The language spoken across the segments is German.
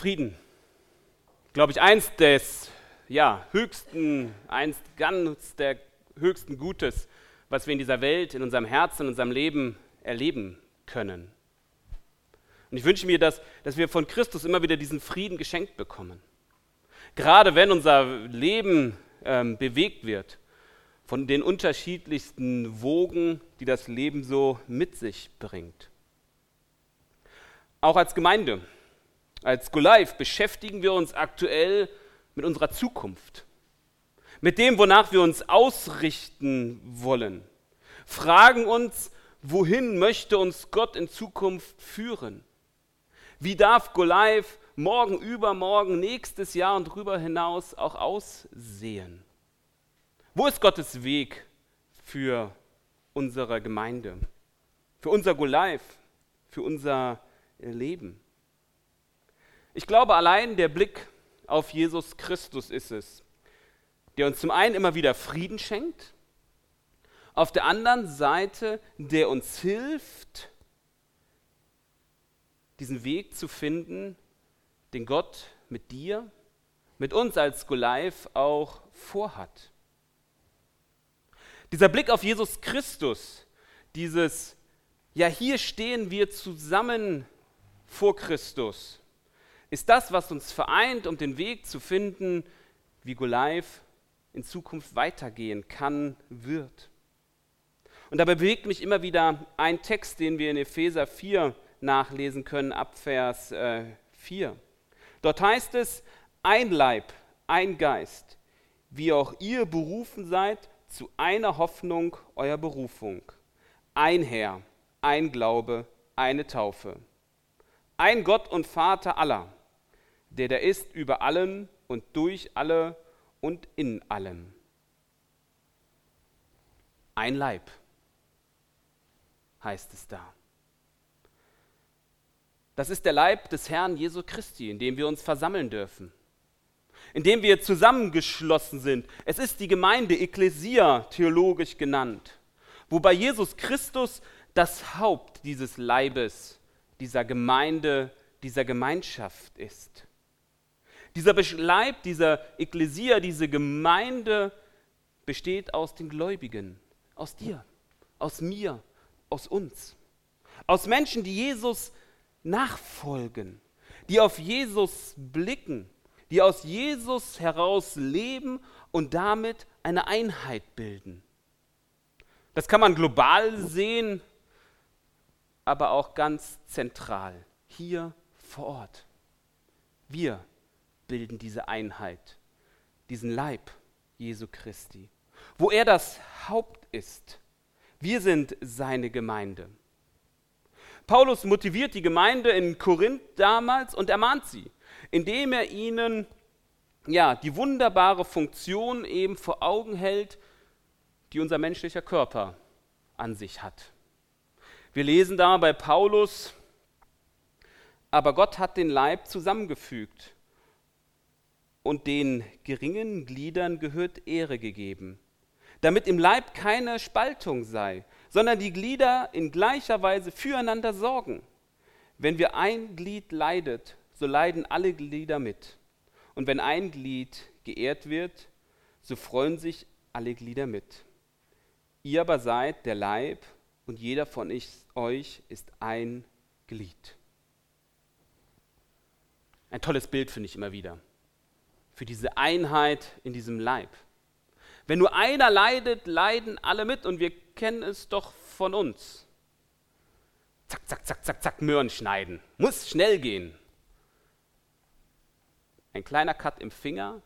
Frieden, glaube ich, eins der höchsten Gutes, was wir in dieser Welt, in unserem Herzen, in unserem Leben erleben können. Und ich wünsche mir, dass wir von Christus immer wieder diesen Frieden geschenkt bekommen. Gerade wenn unser Leben bewegt wird von den unterschiedlichsten Wogen, die das Leben so mit sich bringt. Auch als Gemeinde, als Go Live beschäftigen wir uns aktuell mit unserer Zukunft, mit dem, wonach wir uns ausrichten wollen, fragen uns, wohin möchte uns Gott in Zukunft führen? Wie darf Go Live morgen, übermorgen, nächstes Jahr und darüber hinaus auch aussehen? Wo ist Gottes Weg für unsere Gemeinde, für unser Go Live, für unser Leben? Ich glaube, allein der Blick auf Jesus Christus ist es, der uns zum einen immer wieder Frieden schenkt, auf der anderen Seite, der uns hilft, diesen Weg zu finden, den Gott mit dir, mit uns als Go Live auch vorhat. Dieser Blick auf Jesus Christus, dieses, ja, hier stehen wir zusammen vor Christus, ist das, was uns vereint, um den Weg zu finden, wie Go Live in Zukunft weitergehen kann, wird. Und dabei bewegt mich immer wieder ein Text, den wir in Epheser 4 nachlesen können, ab Vers 4. Dort heißt es, ein Leib, ein Geist, wie auch ihr berufen seid zu einer Hoffnung eurer Berufung. Ein Herr, ein Glaube, eine Taufe. Ein Gott und Vater aller, der da ist über allem und durch alle und in allem. Ein Leib, heißt es da. Das ist der Leib des Herrn Jesu Christi, in dem wir uns versammeln dürfen, in dem wir zusammengeschlossen sind. Es ist die Gemeinde, Ekklesia theologisch genannt, wobei Jesus Christus das Haupt dieses Leibes, dieser Gemeinde, dieser Gemeinschaft ist. Dieser Leib, dieser Ekklesia, diese Gemeinde besteht aus den Gläubigen, aus dir, aus mir, aus uns, aus Menschen, die Jesus nachfolgen, die auf Jesus blicken, die aus Jesus heraus leben und damit eine Einheit bilden. Das kann man global sehen, aber auch ganz zentral, hier vor Ort. Wir bilden diese Einheit, diesen Leib Jesu Christi, wo er das Haupt ist. Wir sind seine Gemeinde. Paulus motiviert die Gemeinde in Korinth damals und ermahnt sie, indem er ihnen die wunderbare Funktion eben vor Augen hält, die unser menschlicher Körper an sich hat. Wir lesen da bei Paulus, aber Gott hat den Leib zusammengefügt und den geringen Gliedern gehört Ehre gegeben, damit im Leib keine Spaltung sei, sondern die Glieder in gleicher Weise füreinander sorgen. Wenn wir ein Glied leidet, so leiden alle Glieder mit. Und wenn ein Glied geehrt wird, so freuen sich alle Glieder mit. Ihr aber seid der Leib und jeder von euch ist ein Glied. Ein tolles Bild finde ich immer wieder für diese Einheit in diesem Leib. Wenn nur einer leidet, leiden alle mit und wir kennen es doch von uns. Zack, zack, zack, zack, zack, Möhren schneiden. Muss schnell gehen. Ein kleiner Cut im Finger.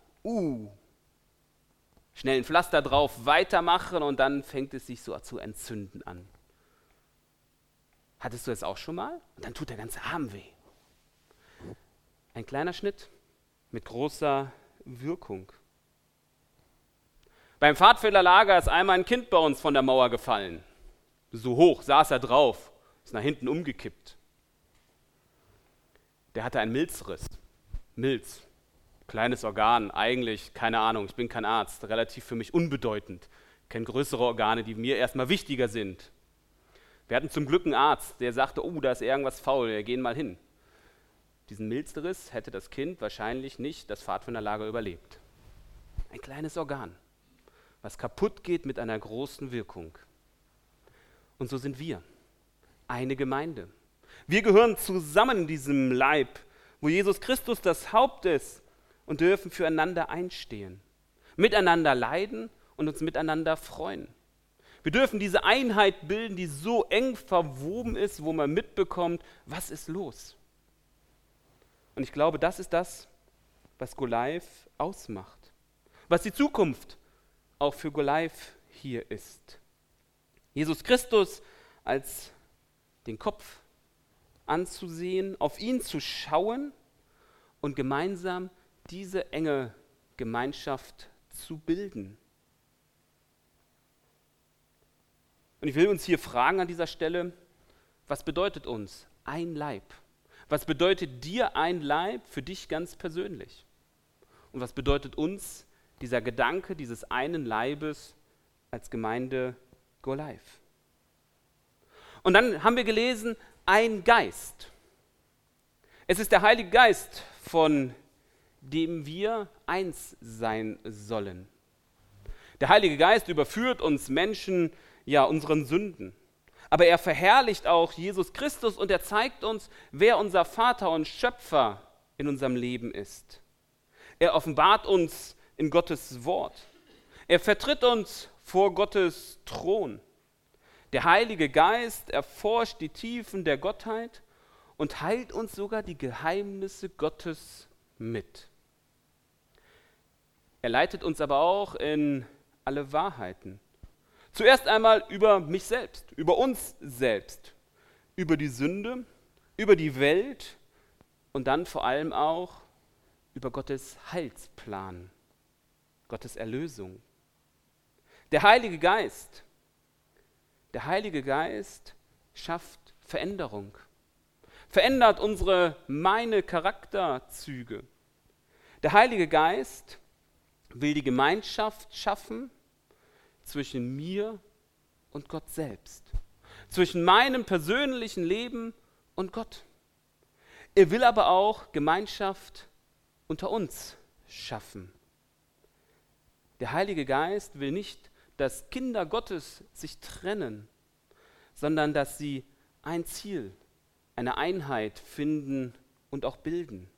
Schnell ein Pflaster drauf, weitermachen und dann fängt es sich so zu entzünden an. Hattest du das auch schon mal? Und dann tut der ganze Arm weh. Ein kleiner Schnitt mit großer Wirkung. Beim Pfadfinderlager ist einmal ein Kind bei uns von der Mauer gefallen. So hoch saß er drauf, ist nach hinten umgekippt. Der hatte einen Milzriss. Milz, kleines Organ, eigentlich, keine Ahnung, ich bin kein Arzt, relativ für mich unbedeutend. Ich kenne größere Organe, die mir erstmal wichtiger sind. Wir hatten zum Glück einen Arzt, der sagte, da ist irgendwas faul, wir gehen mal hin. diesen Milzriss hätte das Kind wahrscheinlich nicht das Pfadfinderlager überlebt. Ein kleines Organ, was kaputt geht mit einer großen Wirkung. Und so sind wir, eine Gemeinde. Wir gehören zusammen in diesem Leib, wo Jesus Christus das Haupt ist und dürfen füreinander einstehen, miteinander leiden und uns miteinander freuen. Wir dürfen diese Einheit bilden, die so eng verwoben ist, wo man mitbekommt, was ist los. Und ich glaube, das ist das, was Go Live ausmacht, was die Zukunft auch für Go Live hier ist. Jesus Christus als den Kopf anzusehen, auf ihn zu schauen und gemeinsam diese enge Gemeinschaft zu bilden. Und ich will uns hier fragen an dieser Stelle, was bedeutet uns ein Leib? Was bedeutet dir ein Leib für dich ganz persönlich? Und was bedeutet uns dieser Gedanke dieses einen Leibes als Gemeinde Go Live? Und dann haben wir gelesen, ein Geist. Es ist der Heilige Geist, von dem wir eins sein sollen. Der Heilige Geist überführt uns Menschen unseren Sünden. Aber er verherrlicht auch Jesus Christus und er zeigt uns, wer unser Vater und Schöpfer in unserem Leben ist. Er offenbart uns in Gottes Wort. Er vertritt uns vor Gottes Thron. Der Heilige Geist erforscht die Tiefen der Gottheit und heilt uns sogar die Geheimnisse Gottes mit. Er leitet uns aber auch in alle Wahrheiten. Zuerst einmal über mich selbst, über uns selbst, über die Sünde, über die Welt und dann vor allem auch über Gottes Heilsplan, Gottes Erlösung. Der Heilige Geist schafft Veränderung, verändert meine Charakterzüge. Der Heilige Geist will die Gemeinschaft schaffen zwischen mir und Gott selbst, zwischen meinem persönlichen Leben und Gott. Er will aber auch Gemeinschaft unter uns schaffen. Der Heilige Geist will nicht, dass Kinder Gottes sich trennen, sondern dass sie ein Ziel, eine Einheit finden und auch bilden.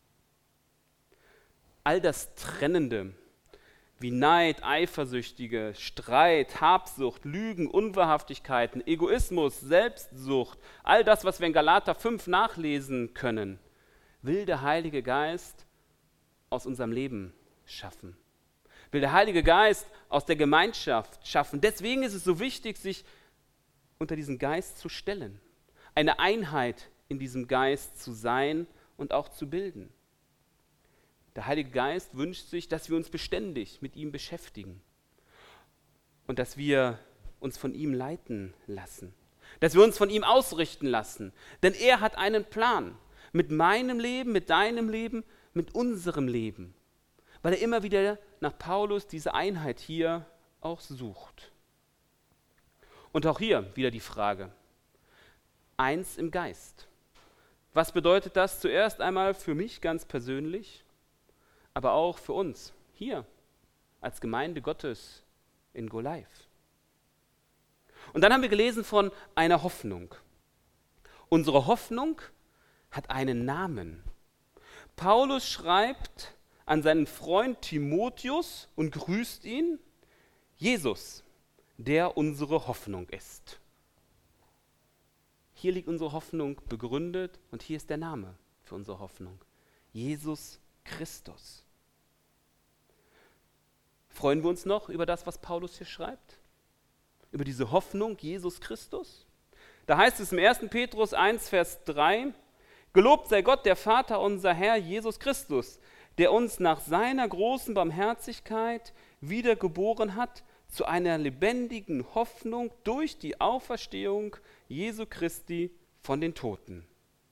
All das Trennende, wie Neid, Eifersüchtige, Streit, Habsucht, Lügen, Unwahrhaftigkeiten, Egoismus, Selbstsucht, all das, was wir in Galater 5 nachlesen können, will der Heilige Geist aus unserem Leben schaffen. Will der Heilige Geist aus der Gemeinschaft schaffen. Deswegen ist es so wichtig, sich unter diesen Geist zu stellen, eine Einheit in diesem Geist zu sein und auch zu bilden. Der Heilige Geist wünscht sich, dass wir uns beständig mit ihm beschäftigen und dass wir uns von ihm leiten lassen, dass wir uns von ihm ausrichten lassen. Denn er hat einen Plan mit meinem Leben, mit deinem Leben, mit unserem Leben, weil er immer wieder nach Paulus diese Einheit hier auch sucht. Und auch hier wieder die Frage, eins im Geist. Was bedeutet das zuerst einmal für mich ganz persönlich? Aber auch für uns hier als Gemeinde Gottes in Go Live. Und dann haben wir gelesen von einer Hoffnung. Unsere Hoffnung hat einen Namen. Paulus schreibt an seinen Freund Timotheus und grüßt ihn, Jesus, der unsere Hoffnung ist. Hier liegt unsere Hoffnung begründet und hier ist der Name für unsere Hoffnung. Jesus Christus. Freuen wir uns noch über das, was Paulus hier schreibt? Über diese Hoffnung Jesus Christus? Da heißt es im 1. Petrus 1, Vers 3, Gelobt sei Gott, der Vater unser Herr Jesus Christus, der uns nach seiner großen Barmherzigkeit wiedergeboren hat zu einer lebendigen Hoffnung durch die Auferstehung Jesu Christi von den Toten.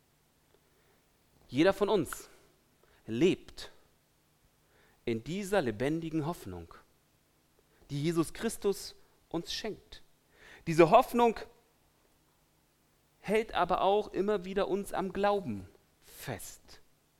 Jeder von uns lebt in dieser lebendigen Hoffnung, die Jesus Christus uns schenkt. Diese Hoffnung hält aber auch immer wieder uns am Glauben fest.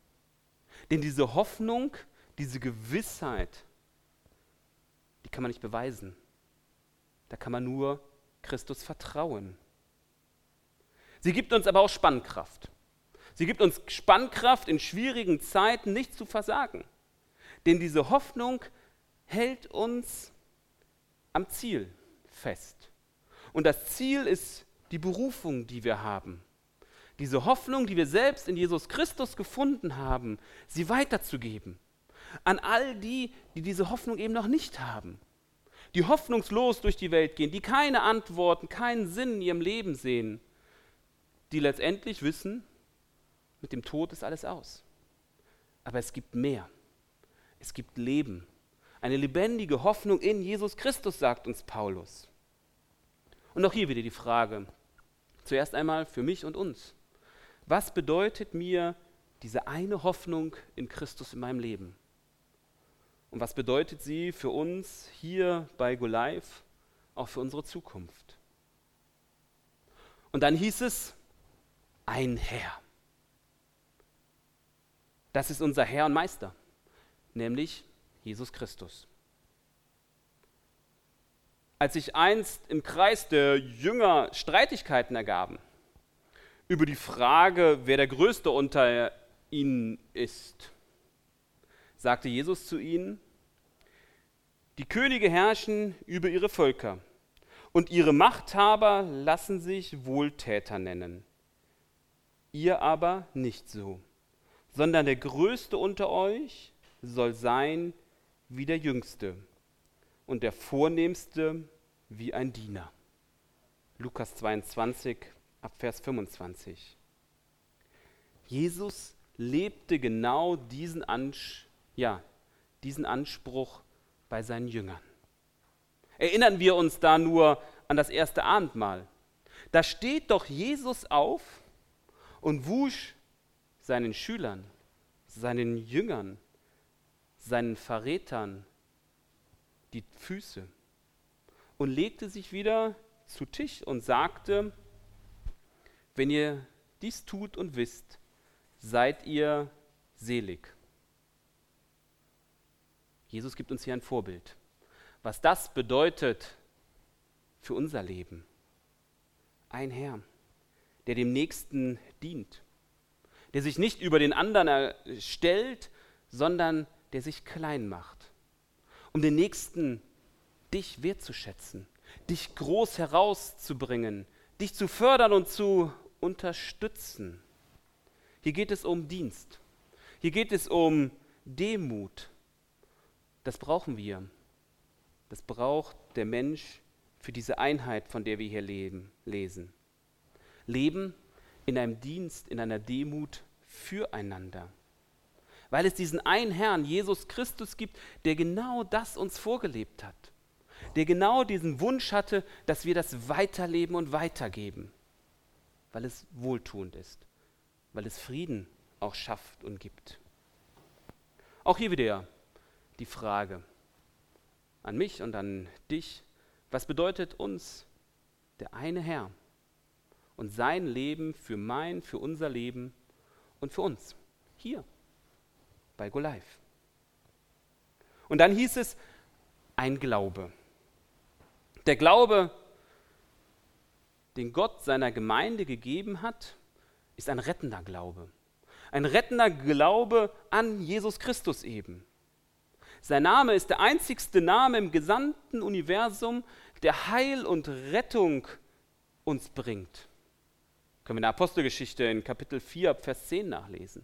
Denn diese Hoffnung, diese Gewissheit, die kann man nicht beweisen. Da kann man nur Christus vertrauen. Sie gibt uns aber auch Spannkraft. Sie gibt uns Spannkraft, in schwierigen Zeiten nicht zu versagen. Denn diese Hoffnung hält uns am Ziel fest. Und das Ziel ist die Berufung, die wir haben. Diese Hoffnung, die wir selbst in Jesus Christus gefunden haben, sie weiterzugeben. An all die, die diese Hoffnung eben noch nicht haben. Die hoffnungslos durch die Welt gehen, die keine Antworten, keinen Sinn in ihrem Leben sehen. Die letztendlich wissen, mit dem Tod ist alles aus. Aber es gibt mehr. Es gibt Leben. Eine lebendige Hoffnung in Jesus Christus, sagt uns Paulus. Und auch hier wieder die Frage, zuerst einmal für mich und uns. Was bedeutet mir diese eine Hoffnung in Christus in meinem Leben? Und was bedeutet sie für uns hier bei GoLive, auch für unsere Zukunft? Und dann hieß es, ein Herr. Das ist unser Herr und Meister, nämlich Jesus Christus. Als sich einst im Kreis der Jünger Streitigkeiten ergaben über die Frage, wer der Größte unter ihnen ist, sagte Jesus zu ihnen, die Könige herrschen über ihre Völker und ihre Machthaber lassen sich Wohltäter nennen. Ihr aber nicht so, sondern der Größte unter euch soll sein wie der Jüngste und der Vornehmste wie ein Diener. Lukas 22, ab Vers 25. Jesus lebte genau diesen Anspruch bei seinen Jüngern. Erinnern wir uns da nur an das erste Abendmahl. Da steht doch Jesus auf und wusch seinen Schülern, seinen Jüngern, seinen Verrätern die Füße und legte sich wieder zu Tisch und sagte, wenn ihr dies tut und wisst, seid ihr selig. Jesus gibt uns hier ein Vorbild. Was das bedeutet für unser Leben. Ein Herr, der dem Nächsten dient, der sich nicht über den anderen stellt, sondern der sich klein macht, um den Nächsten dich wertzuschätzen, dich groß herauszubringen, dich zu fördern und zu unterstützen. Hier geht es um Dienst. Hier geht es um Demut. Das brauchen wir. Das braucht der Mensch für diese Einheit, von der wir hier lesen. Leben in einem Dienst, in einer Demut füreinander. Weil es diesen einen Herrn, Jesus Christus, gibt, der genau das uns vorgelebt hat. Der genau diesen Wunsch hatte, dass wir das weiterleben und weitergeben. Weil es wohltuend ist. Weil es Frieden auch schafft und gibt. Auch hier wieder die Frage an mich und an dich. Was bedeutet uns der eine Herr und sein Leben für unser Leben und für uns? Hier bei GoLive. Und dann hieß es, ein Glaube. Der Glaube, den Gott seiner Gemeinde gegeben hat, ist ein rettender Glaube. Ein rettender Glaube an Jesus Christus eben. Sein Name ist der einzigste Name im gesamten Universum, der Heil und Rettung uns bringt. Können wir in der Apostelgeschichte in Kapitel 4, Vers 10 nachlesen.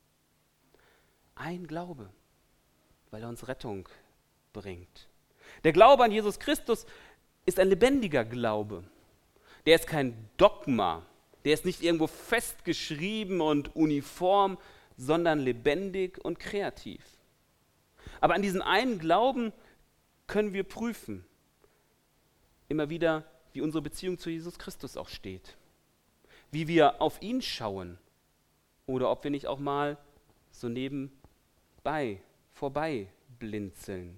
Ein Glaube, weil er uns Rettung bringt. Der Glaube an Jesus Christus ist ein lebendiger Glaube. Der ist kein Dogma, der ist nicht irgendwo festgeschrieben und uniform, sondern lebendig und kreativ. Aber an diesem einen Glauben können wir prüfen, immer wieder, wie unsere Beziehung zu Jesus Christus auch steht. Wie wir auf ihn schauen oder ob wir nicht auch mal so vorbei blinzeln.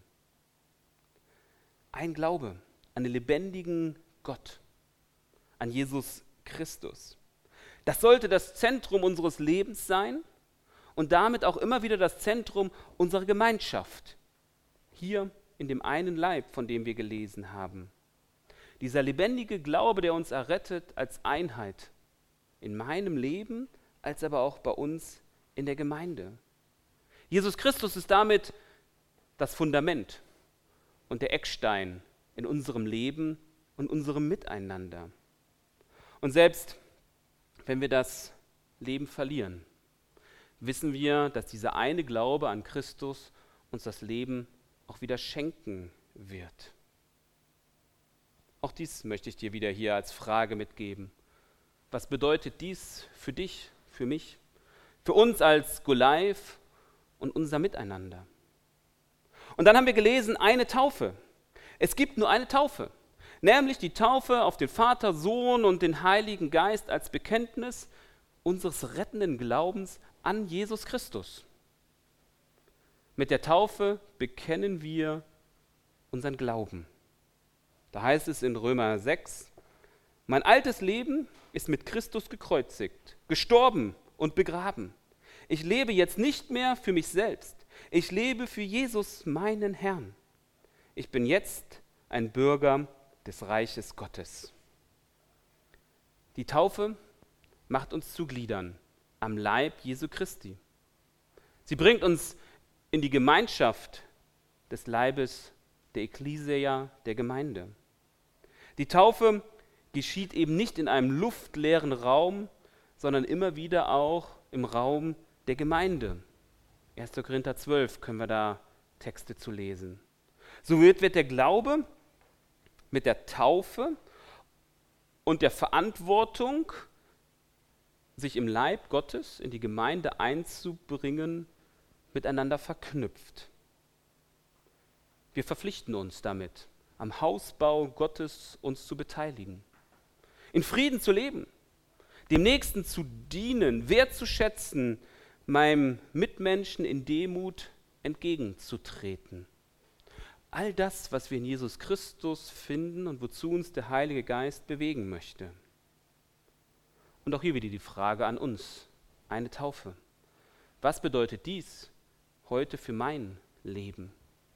Ein Glaube an den lebendigen Gott, an Jesus Christus. Das sollte das Zentrum unseres Lebens sein und damit auch immer wieder das Zentrum unserer Gemeinschaft. Hier in dem einen Leib, von dem wir gelesen haben. Dieser lebendige Glaube, der uns errettet als Einheit in meinem Leben, als aber auch bei uns in der Gemeinde. Jesus Christus ist damit das Fundament und der Eckstein in unserem Leben und unserem Miteinander. Und selbst wenn wir das Leben verlieren, wissen wir, dass dieser eine Glaube an Christus uns das Leben auch wieder schenken wird. Auch dies möchte ich dir wieder hier als Frage mitgeben. Was bedeutet dies für dich, für mich, für uns als Go-Live und unser Miteinander? Und dann haben wir gelesen, eine Taufe. Es gibt nur eine Taufe, nämlich die Taufe auf den Vater, Sohn und den Heiligen Geist als Bekenntnis unseres rettenden Glaubens an Jesus Christus. Mit der Taufe bekennen wir unseren Glauben. Da heißt es in Römer 6, mein altes Leben ist mit Christus gekreuzigt, gestorben und begraben. Ich lebe jetzt nicht mehr für mich selbst. Ich lebe für Jesus, meinen Herrn. Ich bin jetzt ein Bürger des Reiches Gottes. Die Taufe macht uns zu Gliedern am Leib Jesu Christi. Sie bringt uns in die Gemeinschaft des Leibes der Ekklesia, der Gemeinde. Die Taufe geschieht eben nicht in einem luftleeren Raum, sondern immer wieder auch im Raum der Gemeinde. 1. Korinther 12 können wir da Texte zu lesen. So wird der Glaube mit der Taufe und der Verantwortung, sich im Leib Gottes in die Gemeinde einzubringen, miteinander verknüpft. Wir verpflichten uns damit, am Hausbau Gottes uns zu beteiligen, in Frieden zu leben, dem Nächsten zu dienen, wertzuschätzen, meinem Mitmenschen in Demut entgegenzutreten. All das, was wir in Jesus Christus finden und wozu uns der Heilige Geist bewegen möchte. Und auch hier wieder die Frage an uns, eine Taufe. Was bedeutet dies heute für mein Leben?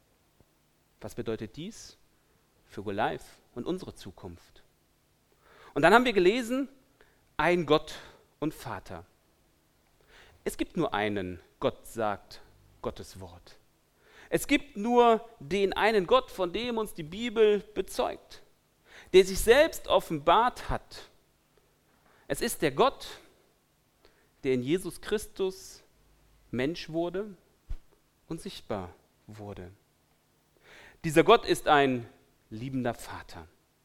Was bedeutet dies für Go-Live und unsere Zukunft? Und dann haben wir gelesen, ein Gott und Vater. Es gibt nur einen Gott, sagt Gottes Wort. Es gibt nur den einen Gott, von dem uns die Bibel bezeugt, der sich selbst offenbart hat. Es ist der Gott, der in Jesus Christus Mensch wurde und sichtbar wurde. Dieser Gott ist ein liebender Vater.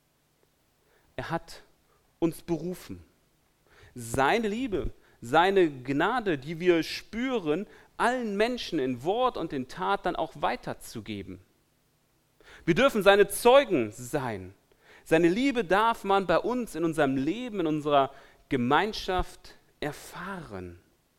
Er hat uns berufen. Seine Liebe, seine Gnade, die wir spüren, allen Menschen in Wort und in Tat dann auch weiterzugeben. Wir dürfen seine Zeugen sein. Seine Liebe darf man bei uns in unserem Leben, in unserer Gemeinschaft erfahren.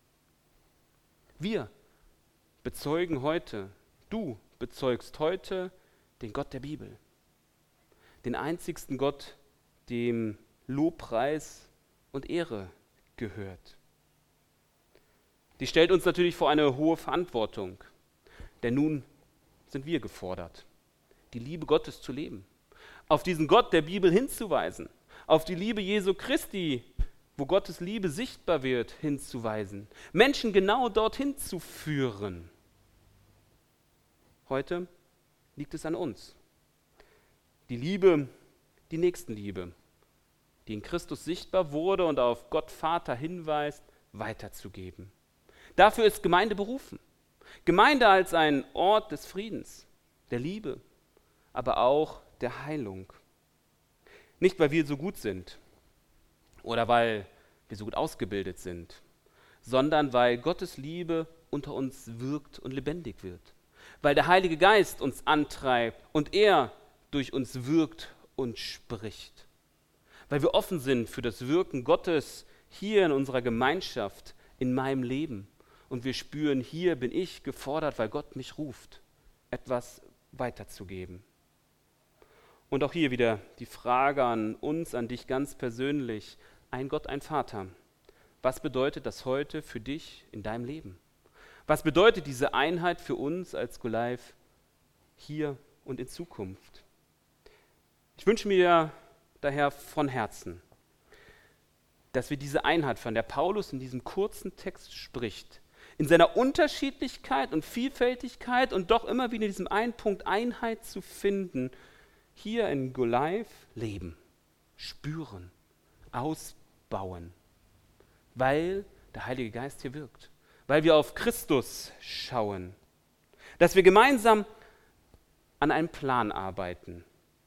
Wir bezeugen heute, du bezeugst heute den Gott der Bibel, den einzigsten Gott, dem Lobpreis und Ehre gehört. Die stellt uns natürlich vor eine hohe Verantwortung, denn nun sind wir gefordert, die Liebe Gottes zu leben, auf diesen Gott der Bibel hinzuweisen, auf die Liebe Jesu Christi, wo Gottes Liebe sichtbar wird, hinzuweisen, Menschen genau dorthin zu führen. Heute liegt es an uns, die Liebe, die Nächstenliebe, die in Christus sichtbar wurde und auf Gott Vater hinweist, weiterzugeben. Dafür ist Gemeinde berufen. Gemeinde als ein Ort des Friedens, der Liebe, aber auch der Heilung. Nicht, weil wir so gut sind oder weil wir so gut ausgebildet sind, sondern weil Gottes Liebe unter uns wirkt und lebendig wird. Weil der Heilige Geist uns antreibt und er durch uns wirkt und spricht. Weil wir offen sind für das Wirken Gottes hier in unserer Gemeinschaft, in meinem Leben. Und wir spüren, hier bin ich gefordert, weil Gott mich ruft, etwas weiterzugeben. Und auch hier wieder die Frage an uns, an dich ganz persönlich. Ein Gott, ein Vater. Was bedeutet das heute für dich in deinem Leben? Was bedeutet diese Einheit für uns als GoLive hier und in Zukunft? Ich wünsche mir daher von Herzen, dass wir diese Einheit, von der Paulus in diesem kurzen Text spricht, in seiner Unterschiedlichkeit und Vielfältigkeit und doch immer wieder in diesem einen Punkt Einheit zu finden, hier in GoLive leben, spüren, ausbauen, weil der Heilige Geist hier wirkt, weil wir auf Christus schauen, dass wir gemeinsam an einem Plan arbeiten,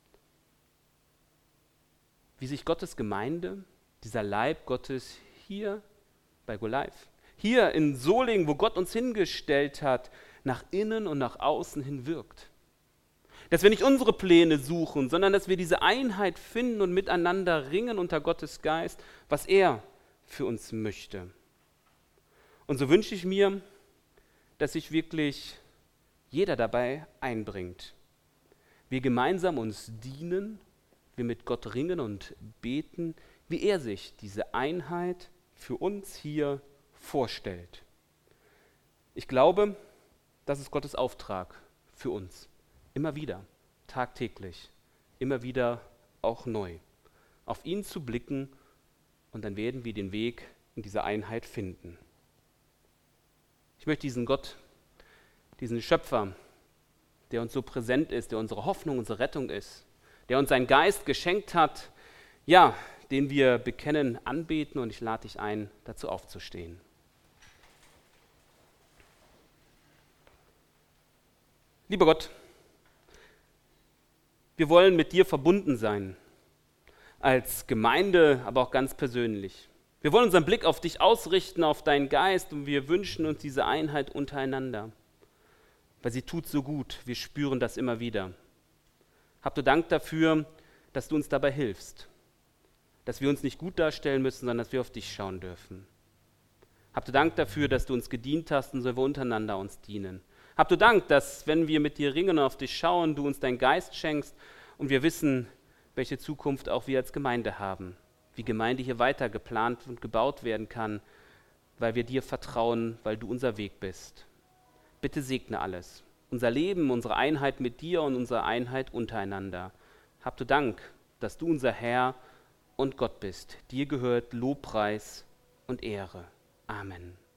wie sich Gottes Gemeinde, dieser Leib Gottes hier bei GoLive, hier in Solingen, wo Gott uns hingestellt hat, nach innen und nach außen hin wirkt. Dass wir nicht unsere Pläne suchen, sondern dass wir diese Einheit finden und miteinander ringen unter Gottes Geist, was er für uns möchte. Und so wünsche ich mir, dass sich wirklich jeder dabei einbringt. Wir gemeinsam uns dienen, wir mit Gott ringen und beten, wie er sich diese Einheit für uns hier vorstellt. Ich glaube, das ist Gottes Auftrag für uns. Immer wieder, tagtäglich, immer wieder auch neu. Auf ihn zu blicken und dann werden wir den Weg in diese Einheit finden. Ich möchte diesen Gott, diesen Schöpfer, der uns so präsent ist, der unsere Hoffnung, unsere Rettung ist, der uns seinen Geist geschenkt hat, ja, den wir bekennen, anbeten, und ich lade dich ein, dazu aufzustehen. Lieber Gott, wir wollen mit dir verbunden sein, als Gemeinde, aber auch ganz persönlich. Wir wollen unseren Blick auf dich ausrichten, auf deinen Geist, und wir wünschen uns diese Einheit untereinander, weil sie tut so gut, wir spüren das immer wieder. Hab du Dank dafür, dass du uns dabei hilfst, dass wir uns nicht gut darstellen müssen, sondern dass wir auf dich schauen dürfen. Hab du Dank dafür, dass du uns gedient hast und so wir untereinander uns dienen. Hab du Dank, dass, wenn wir mit dir ringen und auf dich schauen, du uns deinen Geist schenkst und wir wissen, welche Zukunft auch wir als Gemeinde haben, wie Gemeinde hier weiter geplant und gebaut werden kann, weil wir dir vertrauen, weil du unser Weg bist. Bitte segne alles. Unser Leben, unsere Einheit mit dir und unsere Einheit untereinander. Hab du Dank, dass du unser Herr und Gott bist. Dir gehört Lobpreis und Ehre. Amen.